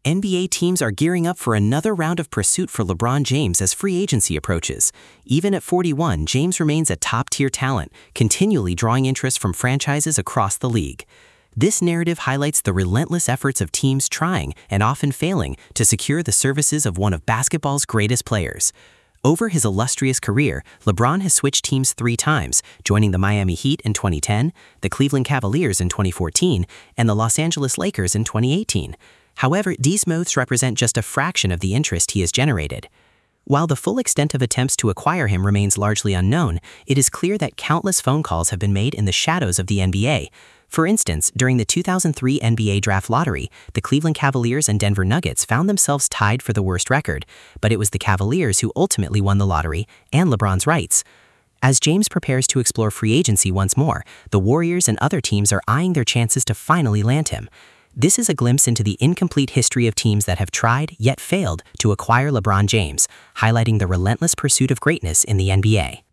NBA teams are gearing up for another round of pursuit for LeBron James as free agency approaches. Even at 41, James remains a top-tier talent, continually drawing interest from franchises across the league. This narrative highlights the relentless efforts of teams trying, and often failing, to secure the services of one of basketball's greatest players. Over his illustrious career, LeBron has switched teams 3 times, joining the Miami Heat in 2010, the Cleveland Cavaliers in 2014, and the Los Angeles Lakers in 2018. However, these moves represent just a fraction of the interest he has generated. While the full extent of attempts to acquire him remains largely unknown, it is clear that countless phone calls have been made in the shadows of the NBA. For instance, during the 2003 NBA Draft Lottery, the Cleveland Cavaliers and Denver Nuggets found themselves tied for the worst record, but it was the Cavaliers who ultimately won the lottery and LeBron's rights. As James prepares to explore free agency once more, the Warriors and other teams are eyeing their chances to finally land him. This is a glimpse into the incomplete history of teams that have tried, yet failed, to acquire LeBron James, highlighting the relentless pursuit of greatness in the NBA.